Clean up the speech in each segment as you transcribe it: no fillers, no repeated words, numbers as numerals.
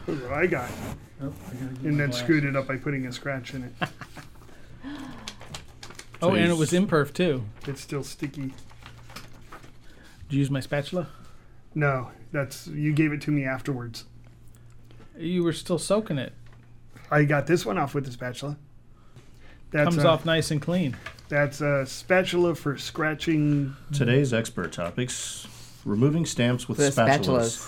Look what I got. Oh, I gotta get And my then screwed it glasses. up by putting a scratch in it. Oh, and it was imperf too. It's still sticky. Did you use my spatula? No, you gave it to me afterwards. You were still soaking it. I got this one off with the spatula. That's Comes off nice and clean. That's a spatula for scratching. Today's expert topics: removing stamps with The spatulas.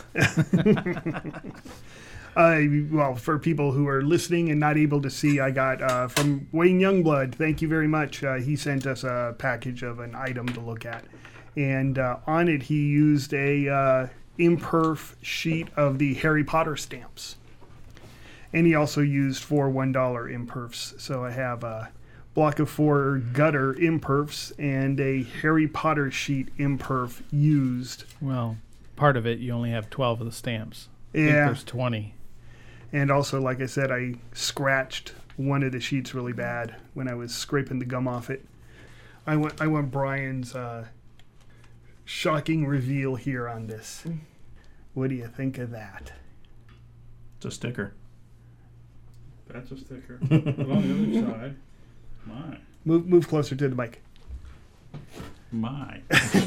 Well, for people who are listening and not able to see, I got from Wayne Youngblood. Thank you very much. He sent us a package of an item to look at, and on it he used a imperf sheet of the Harry Potter stamps, and he also used 4 $1 imperfs. So I have a block of 4 gutter imperfs and a Harry Potter sheet imperf used. Well, part of it, you only have 12 of the stamps. I think Yeah. there's 20. And also, like I said, I scratched one of the sheets really bad when I was scraping the gum off it. I want Brian's shocking reveal here on this. What do you think of that? It's a sticker. That's a sticker. But on the other side, my. Move closer to the mic. My.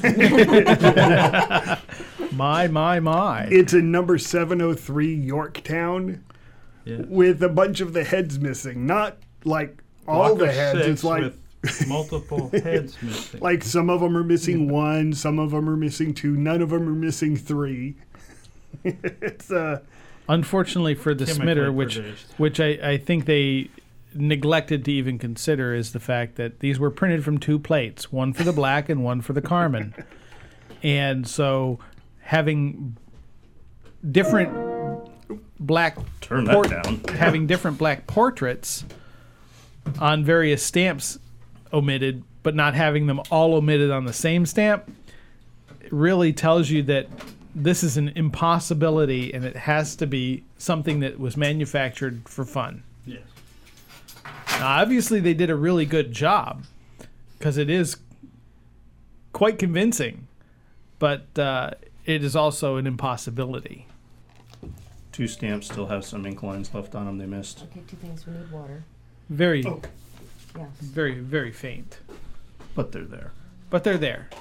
My. It's a number 703 Yorktown Yes. with a bunch of the heads missing. Not like all Block the of heads. 6 It's like with multiple heads missing. like some of them are missing 1, some of them are missing 2, none of them are missing 3. It's Unfortunately for the Chemically Smitter, produced. which I think they neglected to even consider, is the fact that these were printed from 2 plates, one for the black and one for the Carmen. And so having different black Turn that down. having different black portraits on various stamps omitted, but not having them all omitted on the same stamp, really tells you that this is an impossibility, and it has to be something that was manufactured for fun. Yes. Now, obviously, they did a really good job because it is quite convincing, but it is also an impossibility. 2 stamps still have some ink lines left on them they missed. Okay, 2 things. We need water. Very, Yes. very, very faint. But they're there. But they're there.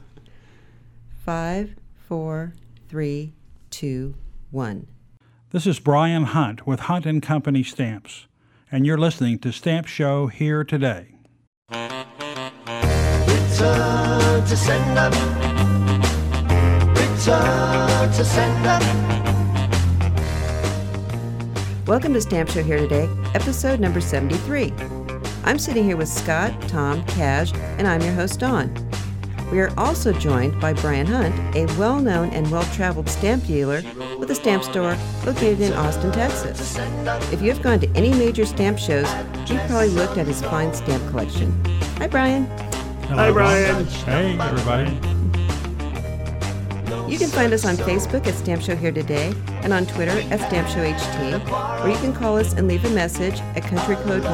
5, 4, 3, 2, 1. This is Brian Hunt with Hunt & Company Stamps, and you're listening to Stamp Show Here Today. Return to sender. Return to sender. Welcome to Stamp Show Here Today, episode number 73. I'm sitting here with Scott, Tom, Cash, and I'm your host, Dawn. We are also joined by Brian Hunt, a well-known and well-traveled stamp dealer with a stamp store located in Austin, Texas. If you have gone to any major stamp shows, you've probably looked at his fine stamp collection. Hi, Brian. Hi, Brian. Hey, everybody. You can find us on Facebook at Stamp Show Here Today and on Twitter at Stamp Show HT, or you can call us and leave a message at country code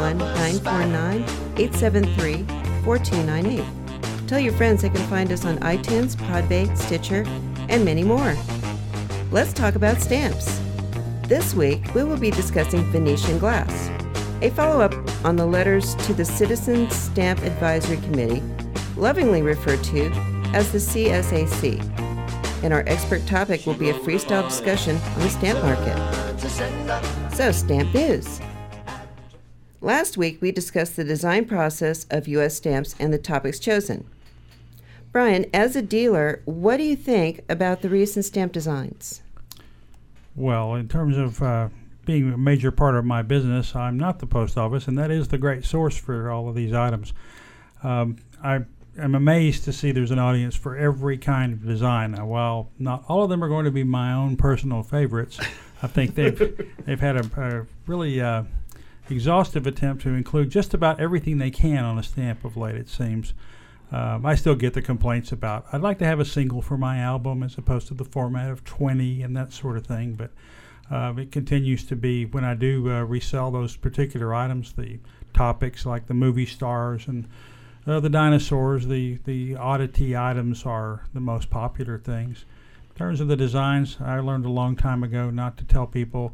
1-949-873-4298. Tell your friends they can find us on iTunes, Podbay, Stitcher, and many more. Let's talk about stamps. This week, we will be discussing Venetian glass, a follow-up on the letters to the Citizens Stamp Advisory Committee, lovingly referred to as the CSAC. And our expert topic will be a freestyle discussion on the stamp market. So, stamp news. Last week, we discussed the design process of U.S. stamps and the topics chosen. Brian, as a dealer, what do you think about the recent stamp designs? Well, in terms of being a major part of my business, I'm not the post office, and that is the great source for all of these items. I'm amazed to see there's an audience for every kind of design. Now, while not all of them are going to be my own personal favorites, I think they've had a really exhaustive attempt to include just about everything they can on a stamp of late, it seems. I still get the complaints about, I'd like to have a single for my album as opposed to the format of 20 and that sort of thing, but it continues to be, when I do resell those particular items, the topics like the movie stars and the dinosaurs, the oddity items are the most popular things. In terms of the designs, I learned a long time ago not to tell people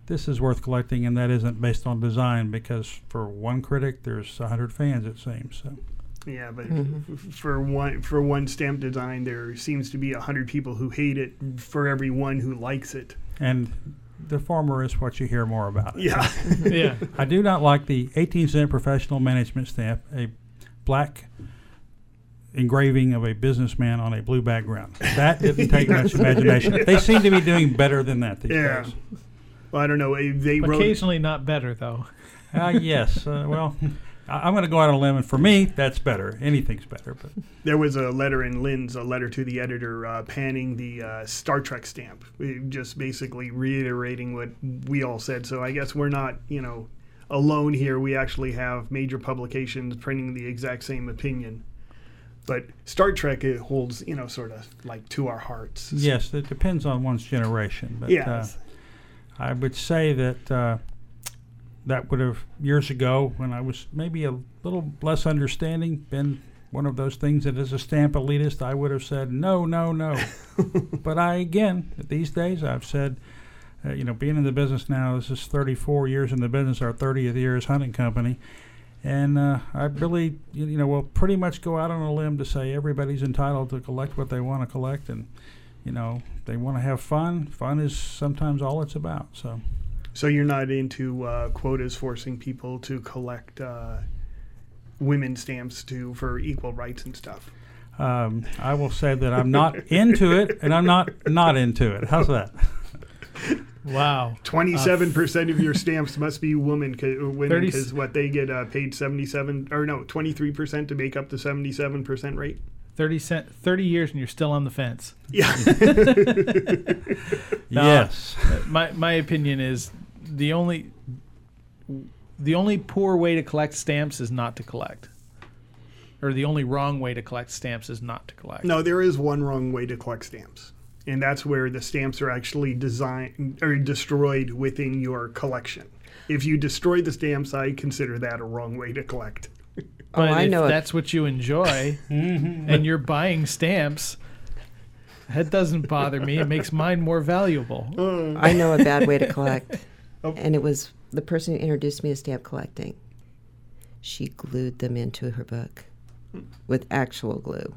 this is worth collecting, and that isn't based on design, because for one critic, there's 100 fans, it seems. So. Yeah, but for one stamp design, there seems to be 100 people who hate it for every one who likes it. And the former is what you hear more about. Yeah. Yeah. I do not like the 18-cent professional management stamp, a black engraving of a businessman on a blue background. That didn't take much imagination. They seem to be doing better than that these Yeah. days. Well, I don't know. They wrote. Occasionally not better, though. Yes. Well, I'm going to go out on a limb, and for me, that's better. Anything's better. But There was a letter in Lynn's, a letter to the editor, panning the Star Trek stamp, just basically reiterating what we all said. So I guess we're not, alone here. We actually have major publications printing the exact same opinion. But Star Trek, it holds, sort of like to our hearts. yes, it depends on one's generation. But Yes. I would say that that would have, years ago, when I was maybe a little less understanding, been one of those things that as a stamp elitist, I would have said, no, no, no. But these days, I've said, being in the business now, this is 34 years in the business, our 30th year as Hunting Company. And I really, will pretty much go out on a limb to say everybody's entitled to collect what they want to collect. And, they want to have fun. Fun is sometimes all it's about. So you're not into quotas forcing people to collect women's stamps for equal rights and stuff. I will say that I'm not into it, and I'm not into it. How's that? Wow. 27% of your stamps must be women because what they get paid 23% to make up the 77% rate. 30 years and you're still on the fence. Yeah. Yes. My opinion is the only poor way to collect stamps is not to collect. Or the only wrong way to collect stamps is not to collect. No, there is one wrong way to collect stamps. And that's where the stamps are actually designed or destroyed within your collection. If you destroy the stamps, I consider that a wrong way to collect. But I if know it. that's what you enjoy and you're buying stamps, that doesn't bother me. It makes mine more valuable. I know a bad way to collect. Oh. And it was the person who introduced me to stamp collecting. She glued them into her book with actual glue.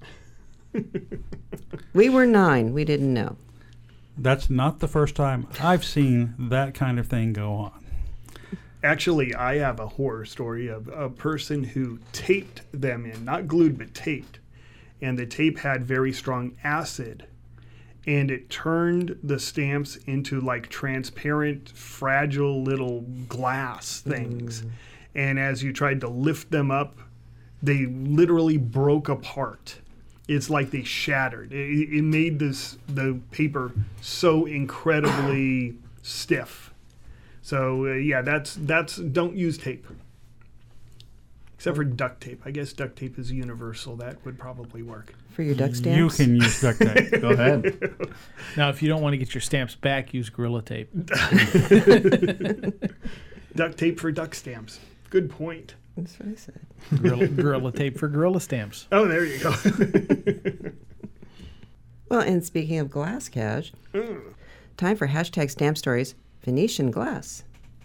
We were 9. We didn't know. That's not the first time I've seen that kind of thing go on. Actually, I have a horror story of a person who taped them in, not glued, but taped. And the tape had very strong acid. And it turned the stamps into like transparent, fragile little glass things. And as you tried to lift them up, they literally broke apart. It's like they shattered. It made the paper so incredibly stiff. So that's don't use tape. Except for duct tape. I guess duct tape is universal. That would probably work. For your duck You stamps? can use duct tape. Go ahead. Now, if you don't want to get your stamps back, use Gorilla Tape. Duct tape for duck stamps. Good point. That's what I said. Gorilla Tape for Gorilla Stamps. Oh, there you go. Well, and speaking of glass, Cash, time for hashtag stamp stories, Venetian glass.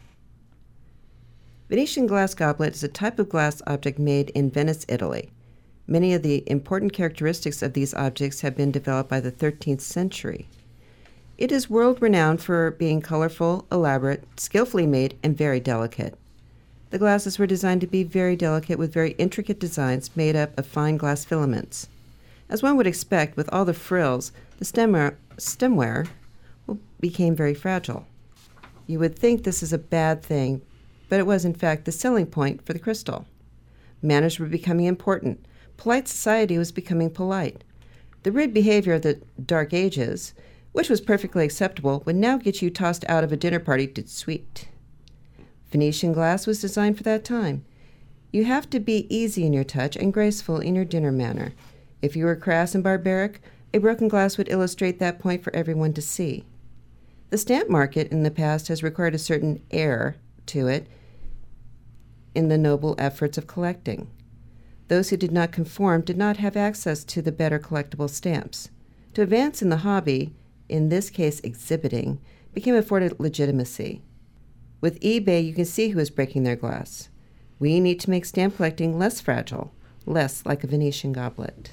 Venetian glass goblet is a type of glass object made in Venice, Italy. Many of the important characteristics of these objects have been developed by the 13th century. It is world-renowned for being colorful, elaborate, skillfully made, and very delicate. The glasses were designed to be very delicate with very intricate designs made up of fine glass filaments. As one would expect, with all the frills, the stemware became very fragile. You would think this is a bad thing, but it was in fact the selling point for the crystal. Manners were becoming important. Polite society was becoming polite. The rude behavior of the Dark Ages, which was perfectly acceptable, would now get you tossed out of a dinner party to sweet. Venetian glass was designed for that time. You have to be easy in your touch and graceful in your dinner manner. If you were crass and barbaric, a broken glass would illustrate that point for everyone to see. The stamp market in the past has required a certain air to it in the noble efforts of collecting. Those who did not conform did not have access to the better collectible stamps. To advance in the hobby, in this case exhibiting, became afforded legitimacy. With eBay, you can see who is breaking their glass. We need to make stamp collecting less fragile, less like a Venetian goblet.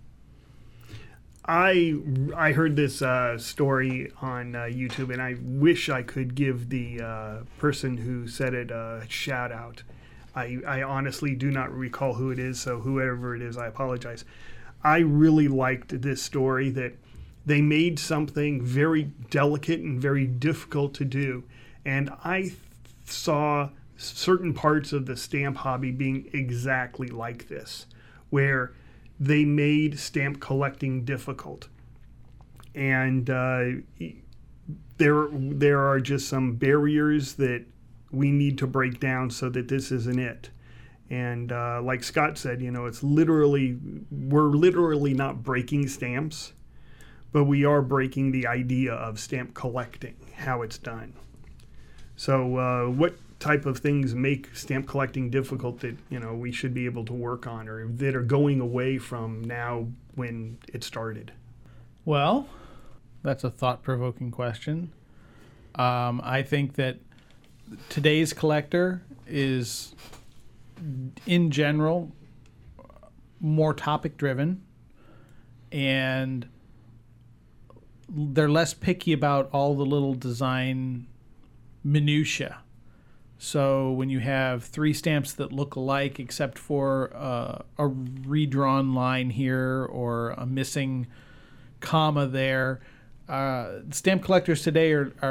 I heard this story on YouTube, and I wish I could give the person who said it a shout out. I honestly do not recall who it is, so whoever it is, I apologize. I really liked this story that they made something very delicate and very difficult to do, and I saw certain parts of the stamp hobby being exactly like this, where they made stamp collecting difficult. And there are just some barriers that we need to break down so that this isn't it. And like Scott said, we're literally not breaking stamps, but we are breaking the idea of stamp collecting, how it's done. So what type of things make stamp collecting difficult that we should be able to work on, or that are going away from now when it started? Well, that's a thought-provoking question. I think that today's collector is, in general, more topic-driven, and they're less picky about all the little design minutia. So when you have 3 stamps that look alike except for a redrawn line here or a missing comma there, stamp collectors today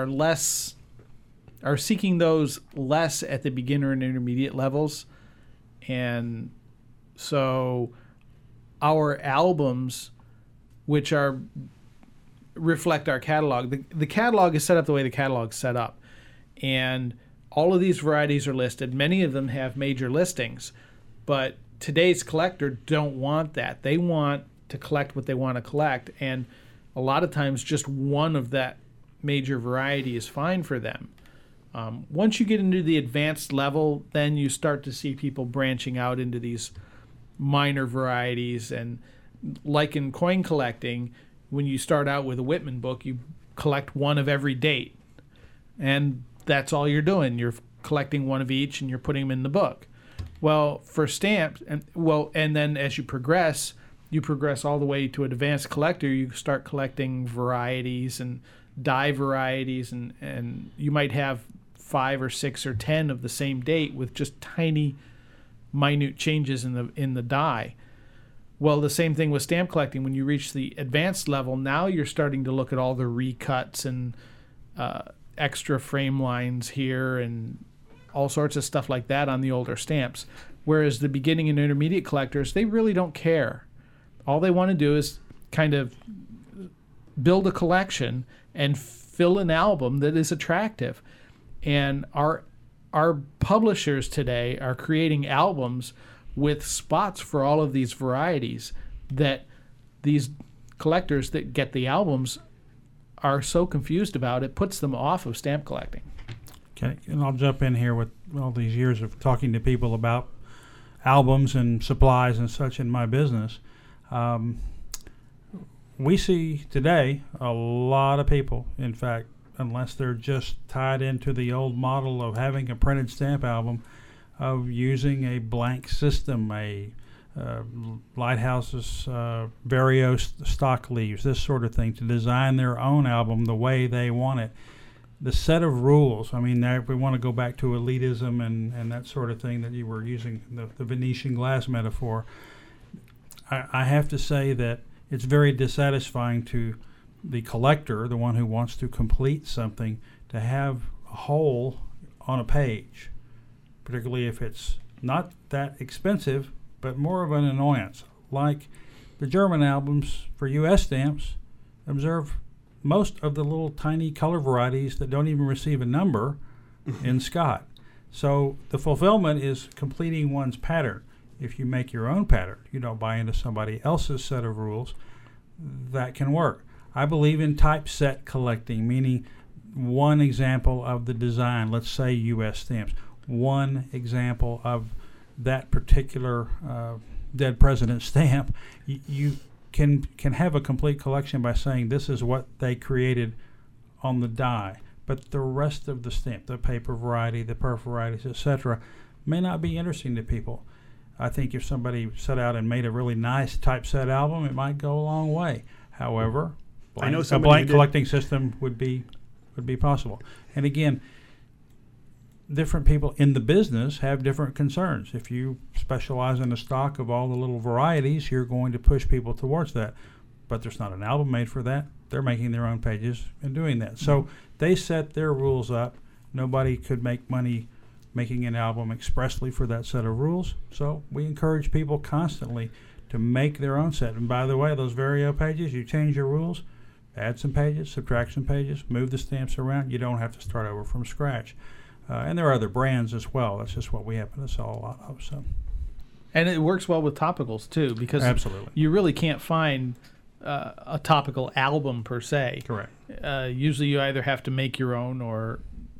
are seeking those less at the beginner and intermediate levels. And so our albums, which reflect our catalog, the catalog is set up the way the catalog's set up. And all of these varieties are listed. Many of them have major listings, but today's collector don't want that. They want to collect what they want to collect, and a lot of times just one of that major variety is fine for them. Once you get into the advanced level, then you start to see people branching out into these minor varieties. And like in coin collecting, when you start out with a Whitman book, you collect one of every date, and that's all you're doing. You're collecting one of each, and you're putting them in the book. Well, for stamps, and then as you progress all the way to an advanced collector. You start collecting varieties and die varieties, and you might have 5 or 6 or 10 of the same date with just tiny, minute changes in the die. Well, the same thing with stamp collecting. When you reach the advanced level, now you're starting to look at all the recuts and extra frame lines here and all sorts of stuff like that on the older stamps. Whereas the beginning and intermediate collectors, they really don't care. All they want to do is kind of build a collection and fill an album that is attractive. And our publishers today are creating albums with spots for all of these varieties that these collectors that get the albums are so confused about. It puts them off of stamp collecting. Okay, and I'll jump in here with all these years of talking to people about albums and supplies and such in my business. We see today a lot of people, in fact, unless they're just tied into the old model of having a printed stamp album, of using a blank system, Lighthouse's Vario stock leaves, this sort of thing, to design their own album the way they want it. The set of rules, I mean, if we want to go back to elitism and that sort of thing that you were using, the Venetian glass metaphor, I have to say that it's very dissatisfying to the collector, the one who wants to complete something, to have a hole on a page, particularly if it's not that expensive, but more of an annoyance. Like the German albums for U.S. stamps, observe most of the little tiny color varieties that don't even receive a number in Scott. So the fulfillment is completing one's pattern. If you make your own pattern, you don't buy into somebody else's set of rules, that can work. I believe in typeset collecting, meaning one example of the design, let's say U.S. stamps, one example of that particular dead president stamp. You can have a complete collection by saying this is what they created on the die. but the rest of the stamp, the paper variety, the perf varieties, etc., may not be interesting to people. I think if somebody set out and made a really nice typeset album, it might go a long way. However, I know a somebody blank who did. collecting system would be possible. And again, different people in the business have different concerns. If you specialize in a stock of all the little varieties, you're going to push people towards that. But there's not an album made for that. They're making their own pages and doing that. So they set their rules up. Nobody could make money making an album expressly for that set of rules. So we encourage people constantly to make their own set. And by the way, those Vario pages, you change your rules, add some pages, subtract some pages, move the stamps around. You don't have to start over from scratch. And there are other brands as well. That's just what we happen to sell a lot of. So, And it works well with topicals too, because absolutely. you really can't find a topical album per se. Correct. Usually you either have to make your own or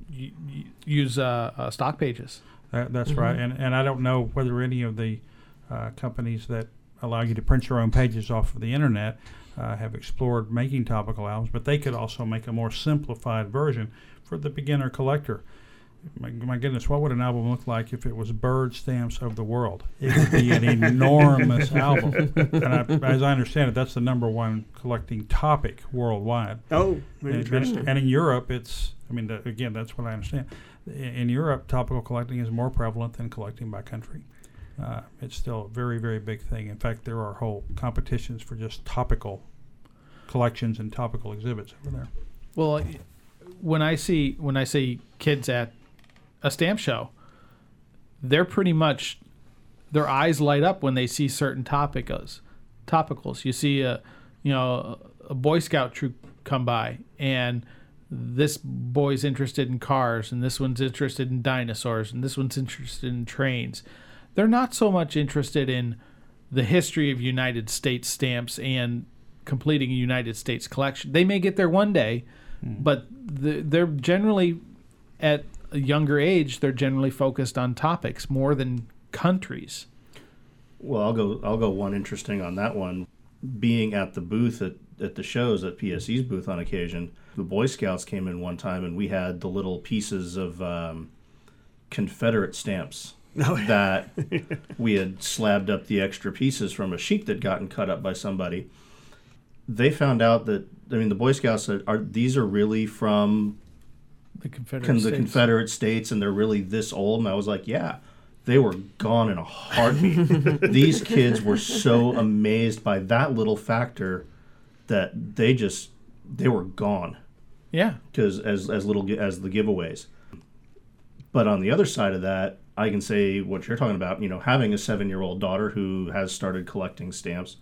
use stock pages. That's right. And I don't know whether any of the companies that allow you to print your own pages off of the internet have explored making topical albums, but they could also make a more simplified version for the beginner collector. My goodness, what would an album look like if it was bird stamps of the world? It would be an enormous album. And as I understand it, that's the number one collecting topic worldwide. Oh, interesting. And in Europe, again, that's what I understand. In Europe, topical collecting is more prevalent than collecting by country. It's still a very, very big thing. In fact, there are whole competitions for just topical collections and topical exhibits over there. Well, when I see kids at a stamp show, they're pretty much, their eyes light up when they see certain topicals. You see a Boy Scout troop come by, and this boy's interested in cars, and this one's interested in dinosaurs, and this one's interested in trains. They're not so much interested in the history of United States stamps and completing a United States collection. They may get there one day, but they're generally, at a younger age, they're generally focused on topics more than countries. Well, I'll go one interesting on that one. Being at the booth at the shows, at PSE's booth on occasion, the Boy Scouts came in one time, and we had the little pieces of Confederate stamps that we had slabbed up the extra pieces from a sheet that gotten cut up by somebody. They found out that, the Boy Scouts said, these are really from The Confederate States, and they're really this old. And I was like, yeah, they were gone in a heartbeat. These kids were so amazed by that little factor that they were gone. Yeah. Because as little as the giveaways. But on the other side of that, I can say what you're talking about, having a 7-year-old daughter who has started collecting stamps.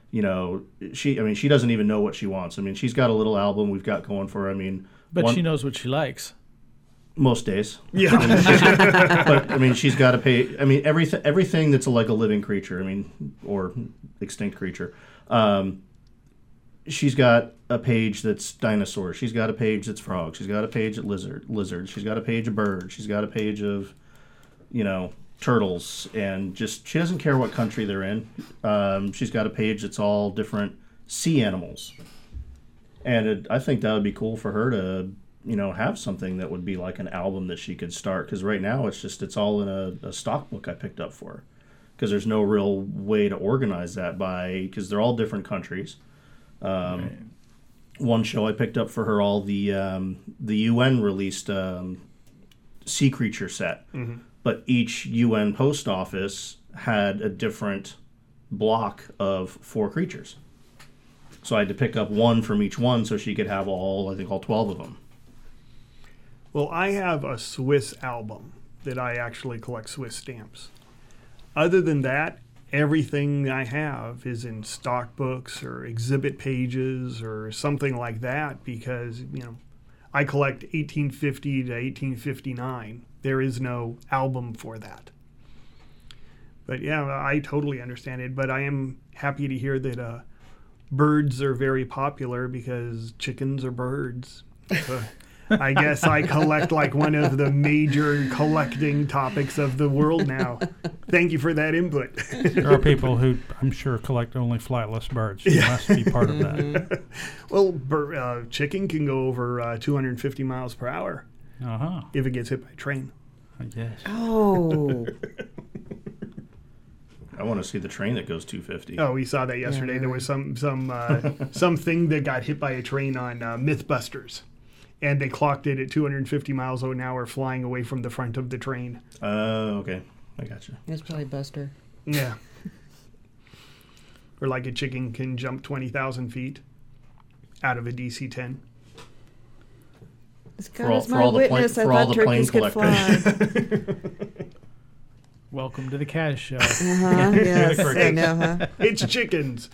She doesn't even know what she wants. She's got a little album we've got going for her. But she knows what she likes. Most days. Yeah. But she's got to pay. Everything that's like a living creature. Or extinct creature. She's got a page that's dinosaurs. She's got a page that's frogs. She's got a page of lizards. She's got a page of birds. She's got a page of, turtles. And just she doesn't care what country they're in. She's got a page that's all different sea animals. And I think that would be cool for her to, have something that would be like an album that she could start. Because right now it's all in a stock book I picked up for her. Because there's no real way to organize that because they're all different countries. Right. One show I picked up for her all the UN released sea creature set. Mm-hmm. But each UN post office had a different block of 4 creatures. So I had to pick up one from each one so she could have all 12 of them. Well, I have a Swiss album that I actually collect Swiss stamps. Other than that, everything I have is in stock books or exhibit pages or something like that because, I collect 1850 to 1859. There is no album for that. But yeah, I totally understand it. But I am happy to hear that birds are very popular because chickens are birds. So I guess I collect like one of the major collecting topics of the world now. Thank you for that input. There are people who I'm sure collect only flightless birds. You must be part of that. Well, chicken can go over 250 miles per hour if it gets hit by a train. I guess. Oh. I want to see the train that goes 250. Oh, we saw that yesterday. Yeah. There was something that got hit by a train on Mythbusters, and they clocked it at 250 miles an hour flying away from the front of the train. Okay. I got you. It's probably Buster. Yeah. Or like a chicken can jump 20,000 feet out of a DC-10. As For God all- is for my all the witness, plane- I for all thought the plane turkeys could fly. Welcome to the Kaz Show. Yes, I know, huh? It's chickens.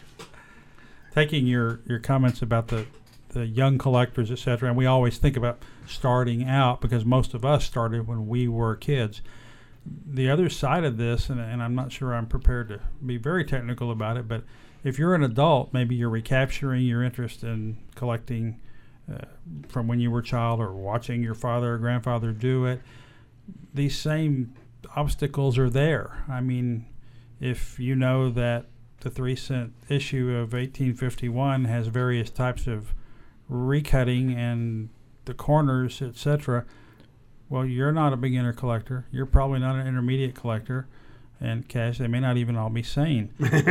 Taking your comments about the young collectors, etc., and we always think about starting out because most of us started when we were kids. The other side of this, and I'm not sure I'm prepared to be very technical about it, but if you're an adult, maybe you're recapturing your interest in collecting from when you were a child or watching your father or grandfather do it. These same obstacles are there. I mean, if you know that the 3-cent issue of 1851 has various types of recutting and the corners, etc., well, you're not a beginner collector. You're probably not an intermediate collector. And Cash, they may not even all be sane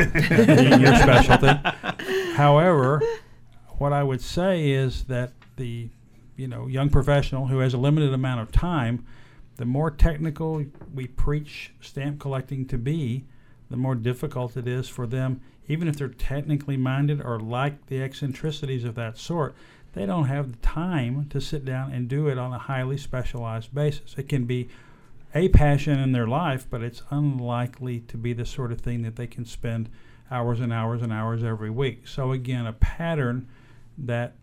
in your specialty. However, what I would say is that the young professional who has a limited amount of time, the more technical we preach stamp collecting to be, the more difficult it is for them, even if they're technically minded or like the eccentricities of that sort. They don't have the time to sit down and do it on a highly specialized basis. It can be a passion in their life, but it's unlikely to be the sort of thing that they can spend hours and hours and hours every week. So again, a pattern that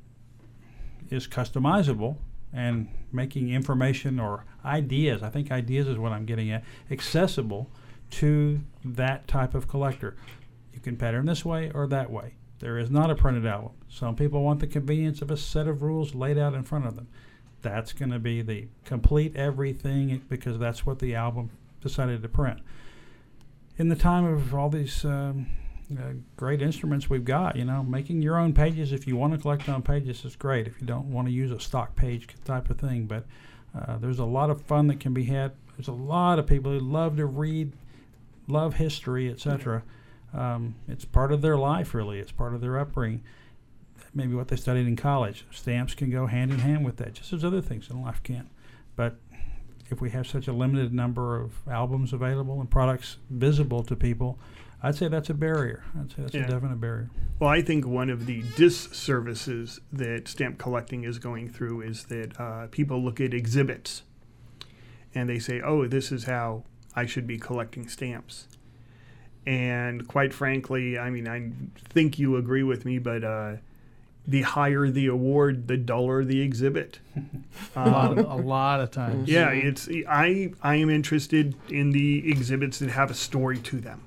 is customizable and making information or ideas, I think ideas is what I'm getting at, accessible to that type of collector. You can pattern this way or that way. There is not a printed album. Some people want the convenience of a set of rules laid out in front of them. That's going to be the complete everything because that's what the album decided to print. In the time of all these great instruments we've got, making your own pages, if you want to collect on pages, is great. If you don't want to use a stock page type of thing, but there's a lot of fun that can be had. There's a lot of people who love to read, love history, etc. It's part of their life, really. It's part of their upbringing. Maybe what they studied in college. Stamps can go hand in hand with that, just as other things in life can. But if we have such a limited number of albums available and products visible to people, I'd say that's a barrier. I'd say that's a definite barrier. Well, I think one of the disservices that stamp collecting is going through is that people look at exhibits and they say, oh, this is how I should be collecting stamps. And quite frankly, I mean, I think you agree with me, but the higher the award, the duller the exhibit. A lot of times. Yeah, I am interested in the exhibits that have a story to them.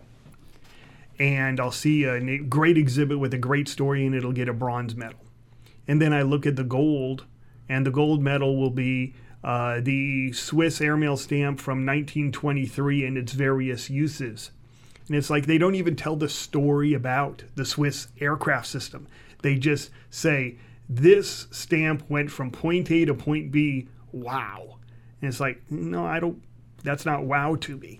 And I'll see a great exhibit with a great story and it'll get a bronze medal. And then I look at the gold, and the gold medal will be the Swiss airmail stamp from 1923 and its various uses. And it's like they don't even tell the story about the Swiss aircraft system. They just say, this stamp went from point A to point B, wow. And it's like, no, that's not wow to me.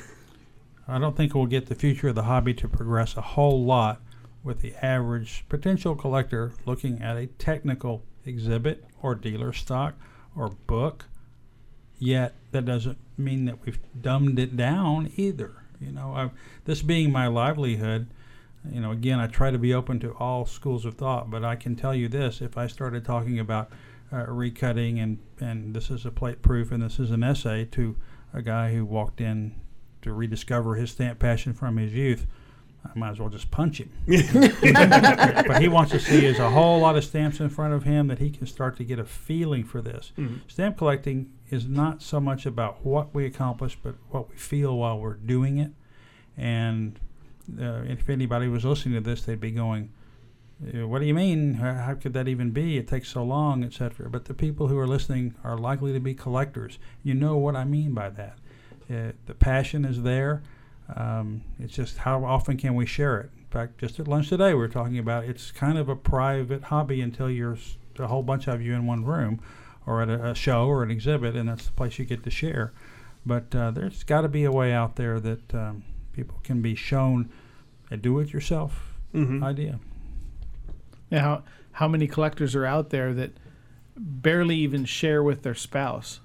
I don't think we'll get the future of the hobby to progress a whole lot with the average potential collector looking at a technical exhibit or dealer stock or book. Yet that doesn't mean that we've dumbed it down either. This being my livelihood, again, I try to be open to all schools of thought, but I can tell you this: if I started talking about recutting and this is a plate proof and this is an essay to a guy who walked in to rediscover his stamp passion from his youth, I might as well just punch him. But he wants to see is a whole lot of stamps in front of him that he can start to get a feeling for this. Mm-hmm. Stamp collecting is not so much about what we accomplish, but what we feel while we're doing it. And if anybody was listening to this, they'd be going, What do you mean? How could that even be? It takes so long, etc. But the people who are listening are likely to be collectors. You know what I mean by that. The passion is there. It's just how often can we share it? In fact, just at lunch today, we were talking about it's kind of a private hobby until you're a whole bunch of you in one room or at a show or an exhibit, and that's the place you get to share. But there's got to be a way out there that people can be shown a do-it-yourself idea. Now, how many collectors are out there that barely even share with their spouse?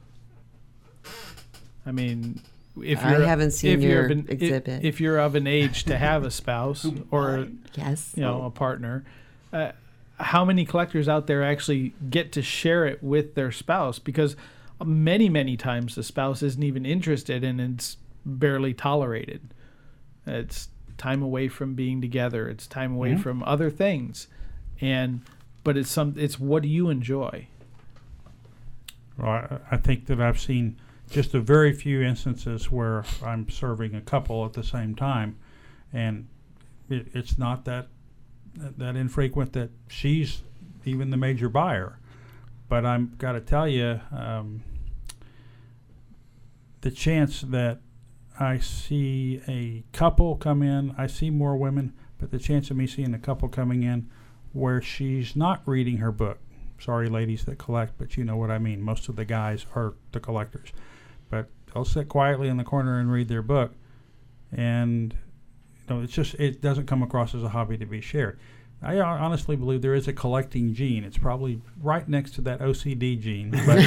I mean, if I you're, haven't seen if you're your of an, exhibit. If you're of an age to have a spouse or Yes. a partner, how many collectors out there actually get to share it with their spouse? Because many times the spouse isn't even interested and it's barely tolerated. It's time away from being together. It's time away from other things. But it's what do you enjoy? Well, I think that I've seen just a very few instances where I'm serving a couple at the same time, and it's not that infrequent that she's even the major buyer. But I'm got to tell you, the chance that I see a couple come in, I see more women, but the chance of me seeing a couple coming in where she's not reading her book. Sorry, ladies that collect, but you know what I mean. Most of the guys are the collectors. But they'll sit quietly in the corner and read their book. And it doesn't come across as a hobby to be shared. I honestly believe there is a collecting gene. It's probably right next to that OCD gene. But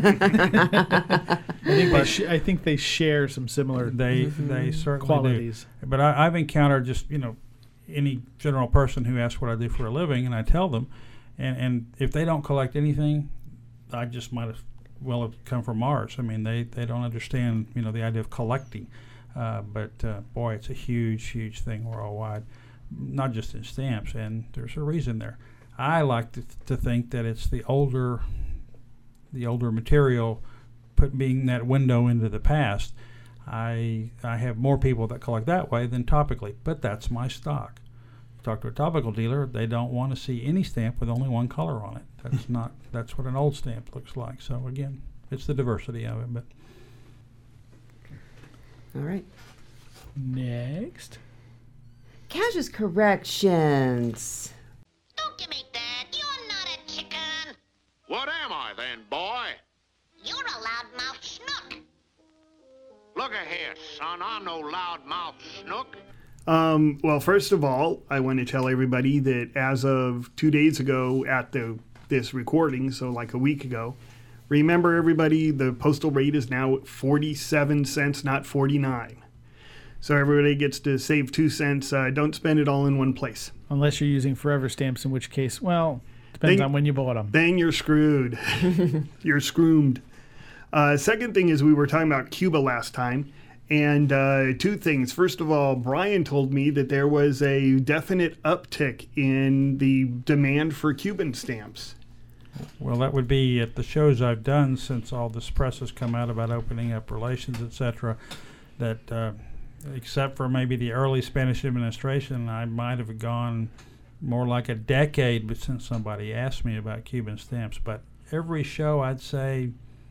I think they share some similar they certainly qualities. do. But I've encountered just, any general person who asks what I do for a living, and I tell them, and if they don't collect anything, I just might have come from Mars. I mean, they don't understand, the idea of collecting. But boy, it's a huge thing worldwide, not just in stamps, and there's a reason there. I like to think that it's the older material being that window into the past. I have more people that collect that way than topically, but that's my stock. Talk to a topical dealer, they don't want to see any stamp with only one color on it. That's what an old stamp looks like. So again, it's the diversity of it. But All right. Next. Cash's corrections. Don't give me that. You're not a chicken. What am I then, boy? You're a loudmouth schnook. Look here, son, I'm no loudmouth snook. Well, first of all, I want to tell everybody that as of 2 days ago at this recording, so like a week ago, remember everybody, the postal rate is now 47 cents, not 49. So everybody gets to save 2 cents. Don't spend it all in one place. Unless you're using forever stamps, in which case, depends on when you bought them. Then you're screwed. You're screwed. Second thing is we were talking about Cuba last time. And two things. First of all, Brian told me that there was a definite uptick in the demand for Cuban stamps. Well, that would be at the shows I've done since all this press has come out about opening up relations, etc. That except for maybe the early Spanish administration, I might have gone more like a decade but since somebody asked me about Cuban stamps. But every show, I'd say,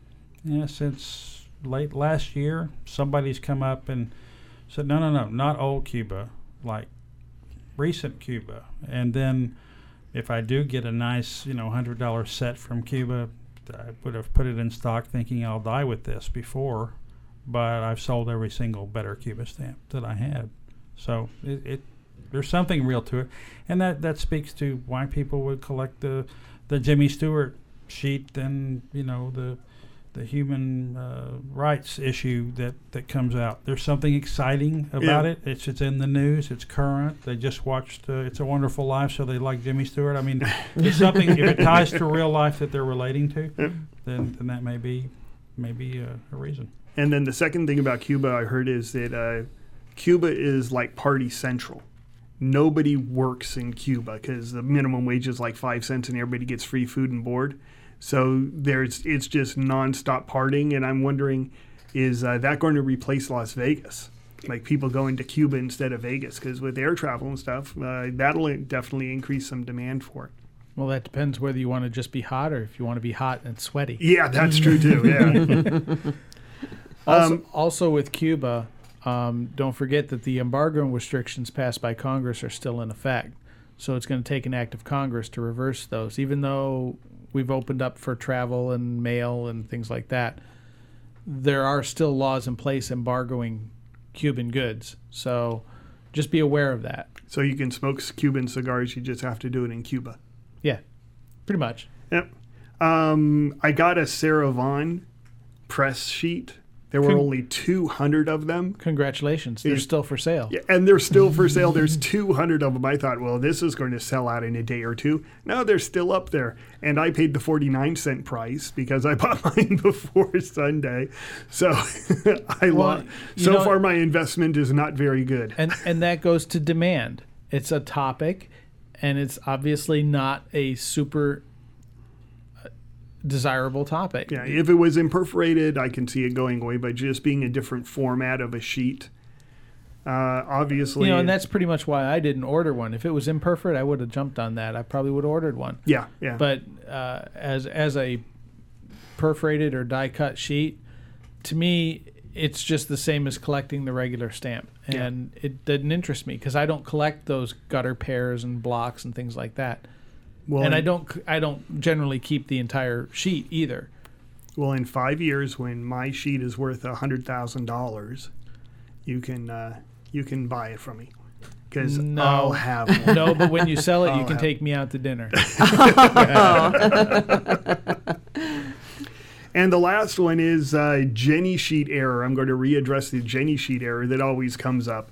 since late last year, somebody's come up and said, no, not old Cuba, like recent Cuba. And then if I do get a nice, $100 set from Cuba, I would have put it in stock thinking I'll die with this before, but I've sold every single better Cuba stamp that I had. So there's something real to it. And that speaks to why people would collect the Jimmy Stewart sheet and, the human rights issue that comes out. There's something exciting about it. It's in the news. It's current. They just watched It's a Wonderful Life, so they like Jimmy Stewart. I mean, there's something, if it ties to real life that they're relating to, then that may be a reason. And then the second thing about Cuba I heard is that Cuba is like Party Central. Nobody works in Cuba because the minimum wage is like 5 cents and everybody gets free food and board. So it's just nonstop partying, and I'm wondering, is that going to replace Las Vegas? like people going to Cuba instead of Vegas, because with air travel and stuff, that'll definitely increase some demand for it. Well, that depends whether you want to just be hot or if you want to be hot and sweaty. Yeah, that's true too. Yeah. Also with Cuba, don't forget that the embargo restrictions passed by Congress are still in effect. So it's going to take an act of Congress to reverse those. Even though we've opened up for travel and mail and things like that, there are still laws in place embargoing Cuban goods. So just be aware of that. So you can smoke Cuban cigars, you just have to do it in Cuba. Yeah, pretty much. Yep. I got a Sarah Vaughan press sheet. There were only 200 of them. Congratulations. They're still for sale. Yeah, and they're still for sale. There's 200 of them. I thought, well, this is going to sell out in a day or two. No, they're still up there. And I paid the 49-cent price because I bought mine before Sunday. So so far my investment is not very good. And that goes to demand. It's a topic, and it's obviously not a super desirable topic. Yeah, if it was imperforated, I can see it going away, but just being a different format of a sheet, obviously. And that's pretty much why I didn't order one. If it was imperforate, I would have jumped on that. I probably would have ordered one. Yeah. But as a perforated or die cut sheet, to me, it's just the same as collecting the regular stamp, and it didn't interest me because I don't collect those gutter pairs and blocks and things like that. Well, and I don't generally keep the entire sheet either. Well, in 5 years, when my sheet is worth $100,000, you can buy it from me because I'll have one. No, but when you sell it, you can take me out to dinner. And the last one is Jenny sheet error. I'm going to readdress the Jenny sheet error that always comes up.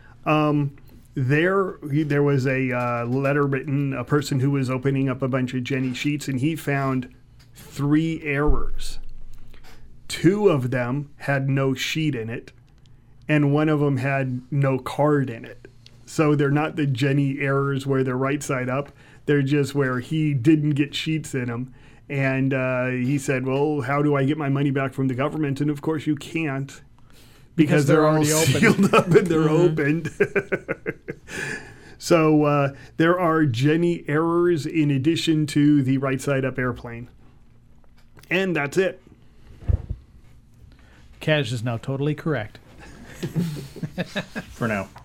There was a letter written, a person who was opening up a bunch of Jenny sheets, and he found 3 errors. 2 of them had no sheet in it, and 1 of them had no card in it. So they're not the Jenny errors where they're right side up. They're just where he didn't get sheets in them. And he said, well, how do I get my money back from the government? And of course you can't. Because they're already sealed up and they're opened. So there are Jenny errors in addition to the right side up airplane. And that's it. Cash is now totally correct. For now.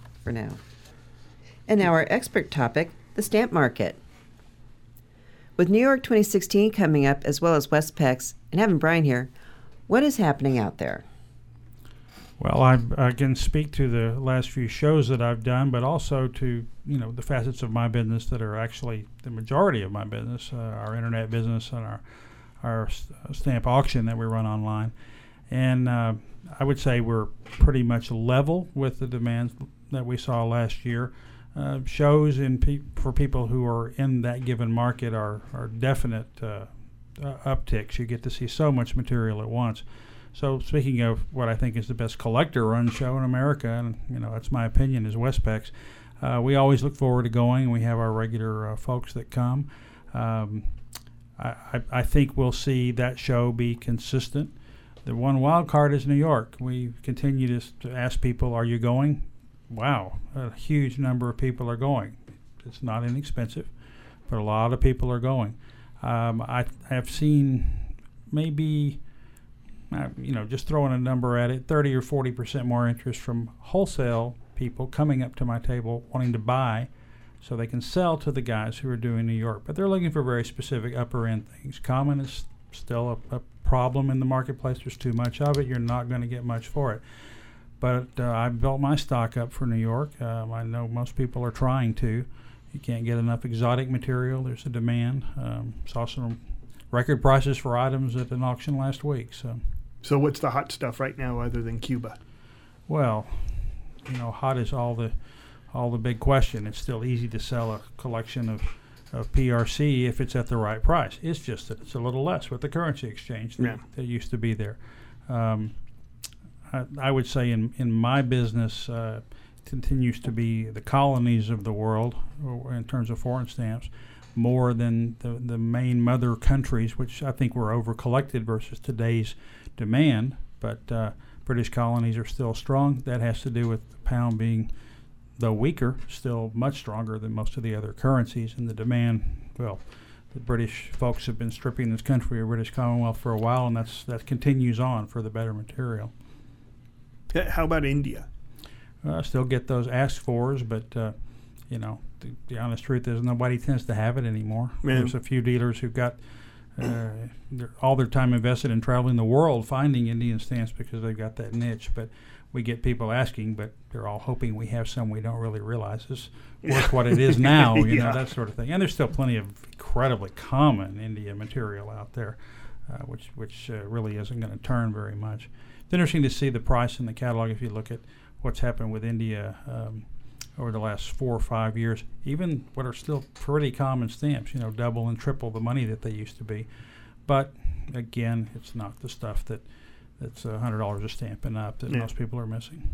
And now our expert topic, the stamp market. With New York 2016 coming up, as well as Westpex, and having Brian here, what is happening out there? Well, I can speak to the last few shows that I've done, but also to the facets of my business that are actually the majority of my business, our internet business and our stamp auction that we run online. And I would say we're pretty much level with the demands that we saw last year. Shows for people who are in that given market are definite upticks. You get to see so much material at once. So speaking of what I think is the best collector-run show in America, and that's my opinion, is Westpex. We always look forward to going. We have our regular folks that come. I think we'll see that show be consistent. The one wild card is New York. We continue to ask people, "Are you going?" Wow, a huge number of people are going. It's not inexpensive, but a lot of people are going. I have seen maybe. Just throwing a number at it, 30 or 40% more interest from wholesale people coming up to my table wanting to buy so they can sell to the guys who are doing New York. But they're looking for very specific upper-end things. Common is still a problem in the marketplace. There's too much of it. You're not going to get much for it. But I built my stock up for New York. I know most people are trying to. You can't get enough exotic material. There's a demand. Saw some record prices for items at an auction last week. So what's the hot stuff right now other than Cuba? Well, hot is all the big question. It's still easy to sell a collection of PRC if it's at the right price. It's just that it's a little less with the currency exchange that used to be there. I would say in my business, continues to be the colonies of the world in terms of foreign stamps, more than the main mother countries, which I think were over collected versus today's demand. But British colonies are still strong. That has to do with the pound being, though weaker, still much stronger than most of the other currencies. And the demand, well, the British folks have been stripping this country of British Commonwealth for a while, and that continues on for the better material. How about India? Still get those asked fors, but the honest truth is nobody tends to have it anymore. Man. There's a few dealers who've got all their time invested in traveling the world finding Indian stamps because they've got that niche. But we get people asking, but they're all hoping we have some we don't really realize is worth what it is now, that sort of thing. And there's still plenty of incredibly common India material out there, which really isn't going to turn very much. It's interesting to see the price in the catalog if you look at what's happened with India over the last 4 or 5 years, even what are still pretty common stamps, double and triple the money that they used to be. But again, it's not the stuff that's $100 a stamp and up that most people are missing.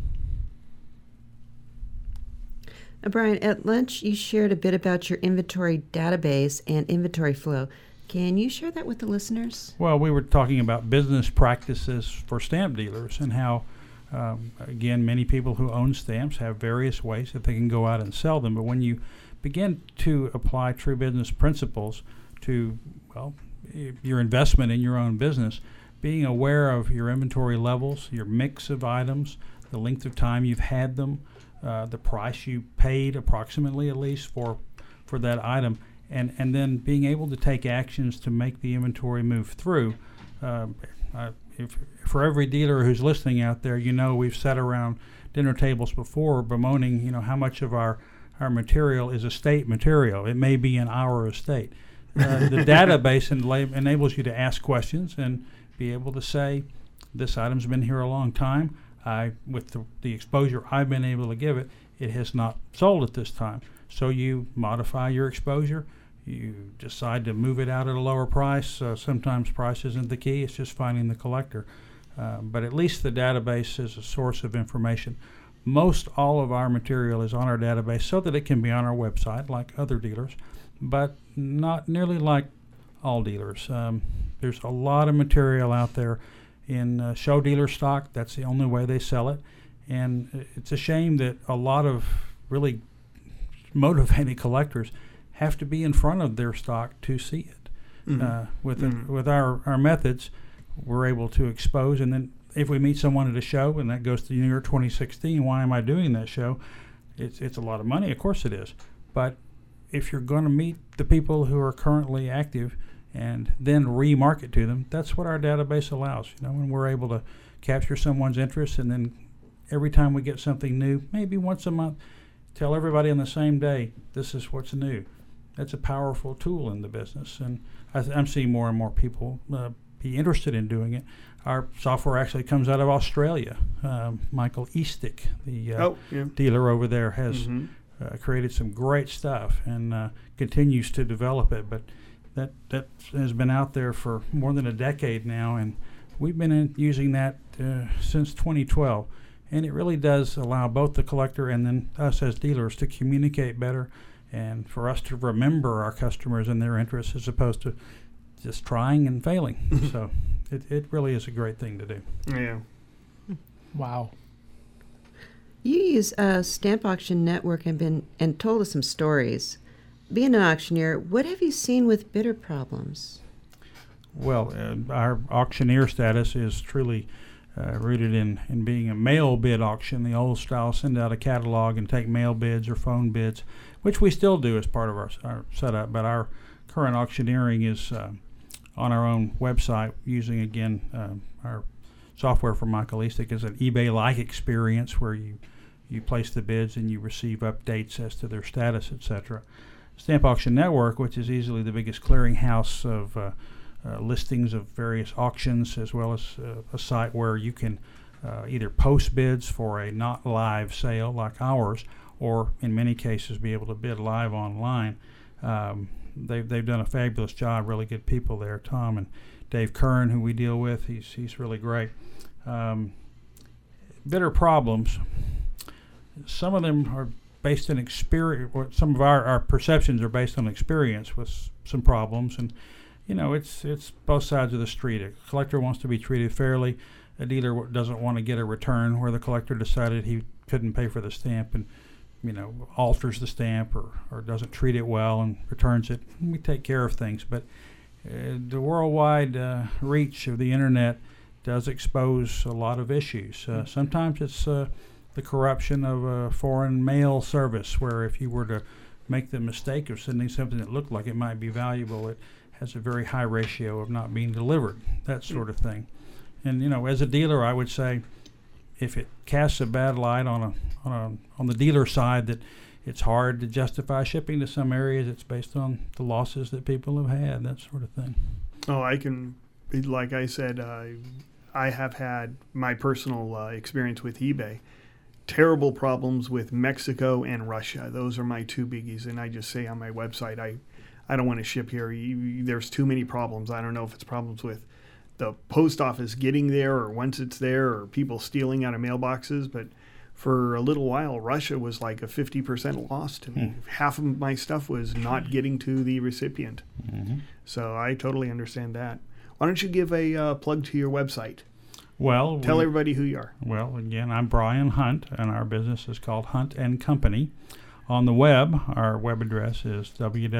Brian, at lunch you shared a bit about your inventory database and inventory flow. Can you share that with the listeners? Well, we were talking about business practices for stamp dealers and how again, many people who own stamps have various ways that they can go out and sell them. But when you begin to apply true business principles to, your investment in your own business, being aware of your inventory levels, your mix of items, the length of time you've had them, the price you paid approximately at least for that item, and then being able to take actions to make the inventory move through. For every dealer who's listening out there, we've sat around dinner tables before bemoaning, how much of our material is estate material. It may be in our estate. The database enables you to ask questions and be able to say, this item's been here a long time. With the exposure I've been able to give it, it has not sold at this time. So you modify your exposure. You decide to move it out at a lower price. Sometimes price isn't the key. It's just finding the collector. But at least the database is a source of information. Most all of our material is on our database so that it can be on our website like other dealers, but not nearly like all dealers. There's a lot of material out there in show dealer stock. That's the only way they sell it. And it's a shame that a lot of really motivated collectors have to be in front of their stock to see it. With our methods, we're able to expose, and then if we meet someone at a show, and that goes to New York 2016, why am I doing that show? It's a lot of money, of course it is. But if you're going to meet the people who are currently active and then remarket to them, that's what our database allows. When we're able to capture someone's interest, and then every time we get something new, maybe once a month, tell everybody on the same day, this is what's new. That's a powerful tool in the business, and I'm seeing more and more people be interested in doing it. Our software actually comes out of Australia. Michael Eastick, the dealer over there, has created some great stuff and continues to develop it. But that has been out there for more than a decade now, and we've been using that since 2012. And it really does allow both the collector and then us as dealers to communicate better, and for us to remember our customers and their interests as opposed to just trying and failing. So it really is a great thing to do. Yeah. Wow. You use Stamp Auction Network and told us some stories. Being an auctioneer, what have you seen with bidder problems? Well, our auctioneer status is truly rooted in being a mail bid auction, the old style, send out a catalog and take mail bids or phone bids, which we still do as part of our setup. But our current auctioneering is on our own website using, again, our software from Michael Eastick is an eBay-like experience where you place the bids and you receive updates as to their status, etc. Stamp Auction Network, which is easily the biggest clearinghouse of listings of various auctions, as well as a site where you can either post bids for a not live sale like ours, or in many cases be able to bid live online. They've done a fabulous job, really good people there. Tom and Dave Kern, who we deal with, he's really great. Bidder problems, some of them are based on experience, or some of our perceptions are based on experience with some problems, and it's both sides of the street. A collector wants to be treated fairly. A dealer doesn't want to get a return where the collector decided he couldn't pay for the stamp and, alters the stamp or doesn't treat it well and returns it. We take care of things, but the worldwide reach of the internet does expose a lot of issues. Sometimes it's the corruption of a foreign mail service, where if you were to make the mistake of sending something that looked like it might be valuable, it has a very high ratio of not being delivered, that sort of thing. And as a dealer, I would say, if it casts a bad light on the dealer side, that it's hard to justify shipping to some areas. It's based on the losses that people have had, that sort of thing. Oh, I can, like I said, I have had my personal experience with eBay. Terrible problems with Mexico and Russia. Those are my two biggies, and I just say on my website, I don't want to ship here. There's too many problems. I don't know if it's problems with the post office getting there, or once it's there, or people stealing out of mailboxes. But for a little while, Russia was like a 50% loss to me. Half of my stuff was not getting to the recipient. So I totally understand that. Why don't you give a plug to your website? Well, tell everybody who you are. Well, again, I'm Brian Hunt, and our business is called Hunt and Company. On the web, our web address is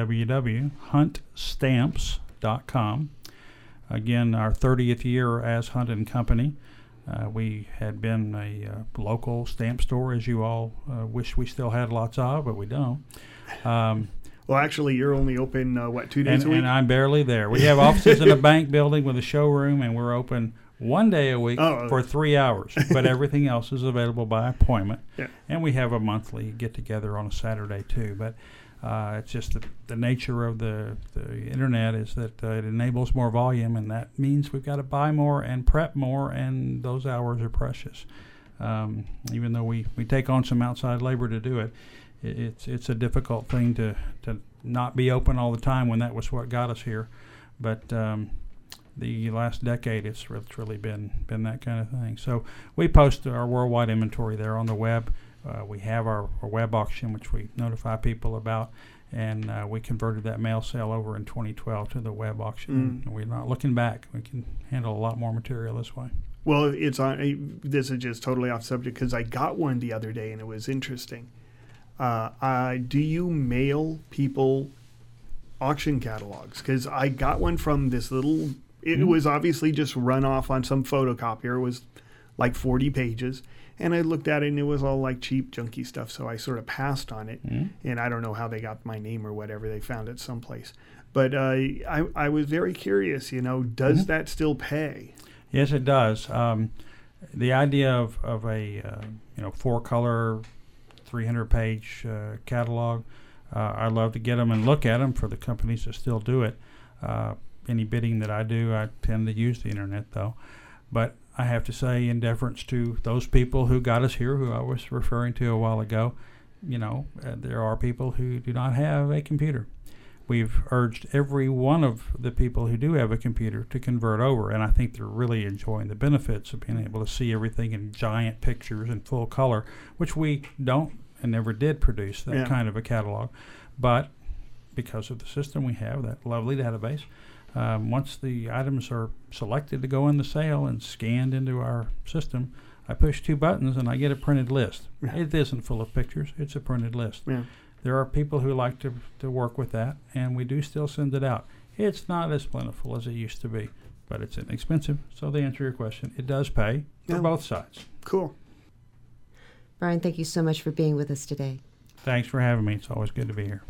www.huntstamps.com. Again, our 30th year as Hunt and Company. We had been a local stamp store, as you all wish we still had lots of, but we don't. Well, actually, you're only open, 2 days a week? And I'm barely there. We have offices in a bank building with a showroom, and we're open 1 day a week for 3 hours. But everything else is available by appointment. Yeah. And we have a monthly get-together on a Saturday, too. But it's just the nature of the Internet is that it enables more volume, and that means we've got to buy more and prep more, and those hours are precious. Even though we take on some outside labor to do it, it's a difficult thing to not be open all the time when that was what got us here. But the last decade, it's really been that kind of thing. So we post our worldwide inventory there on the web. We have our web auction, which we notify people about, and we converted that mail sale over in 2012 to the web auction. And we're not looking back. We can handle a lot more material this way. Well, it's on. This is just totally off subject because I got one the other day and it was interesting. Do you mail people auction catalogs? Because I got one from this little. It was obviously just run off on some photocopier. It was like 40 pages. And I looked at it, and it was all like cheap, junky stuff. So I sort of passed on it. And I don't know how they got my name or whatever. They found it someplace. But I was very curious, does that still pay? Yes, it does. The idea of a 4-color, 300-page catalog, I love to get them and look at them for the companies that still do it. Any bidding that I do, I tend to use the Internet, though. But I have to say, in deference to those people who got us here, who I was referring to a while ago, there are people who do not have a computer. We've urged every one of the people who do have a computer to convert over, and I think they're really enjoying the benefits of being able to see everything in giant pictures in full color, which we don't and never did produce that kind of a catalog. But because of the system we have, that lovely database, once the items are selected to go in the sale and scanned into our system, I push 2 buttons and I get a printed list. It isn't full of pictures. It's a printed list. There are people who like to work with that, and we do still send it out. It's not as plentiful as it used to be, but it's inexpensive. So to answer your question, it does pay for both sides. Cool. Brian, thank you so much for being with us today. Thanks for having me. It's always good to be here.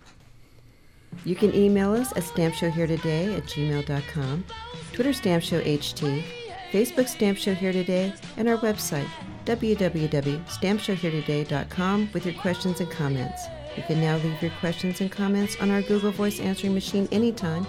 You can email us at stampshowheretoday@gmail.com, Twitter StampShowHT, Facebook Stamp Show Here Today, and our website, www.stampshowheretoday.com, with your questions and comments. You can now leave your questions and comments on our Google Voice answering machine anytime,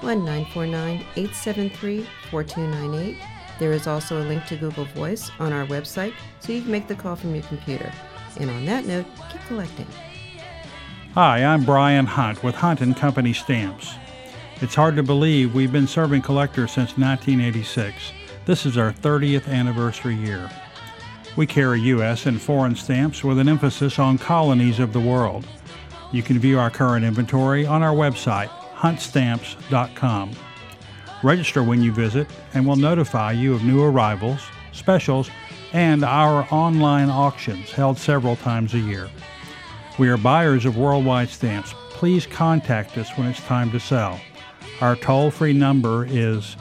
1-949-873-4298. There is also a link to Google Voice on our website, so you can make the call from your computer. And on that note, keep collecting. Hi, I'm Brian Hunt with Hunt and Company Stamps. It's hard to believe we've been serving collectors since 1986. This is our 30th anniversary year. We carry U.S. and foreign stamps with an emphasis on colonies of the world. You can view our current inventory on our website, huntstamps.com. Register when you visit, and we'll notify you of new arrivals, specials, and our online auctions held several times a year. We are buyers of worldwide stamps. Please contact us when it's time to sell. Our toll-free number is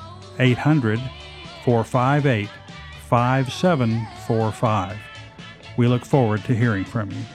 800-458-5745. We look forward to hearing from you.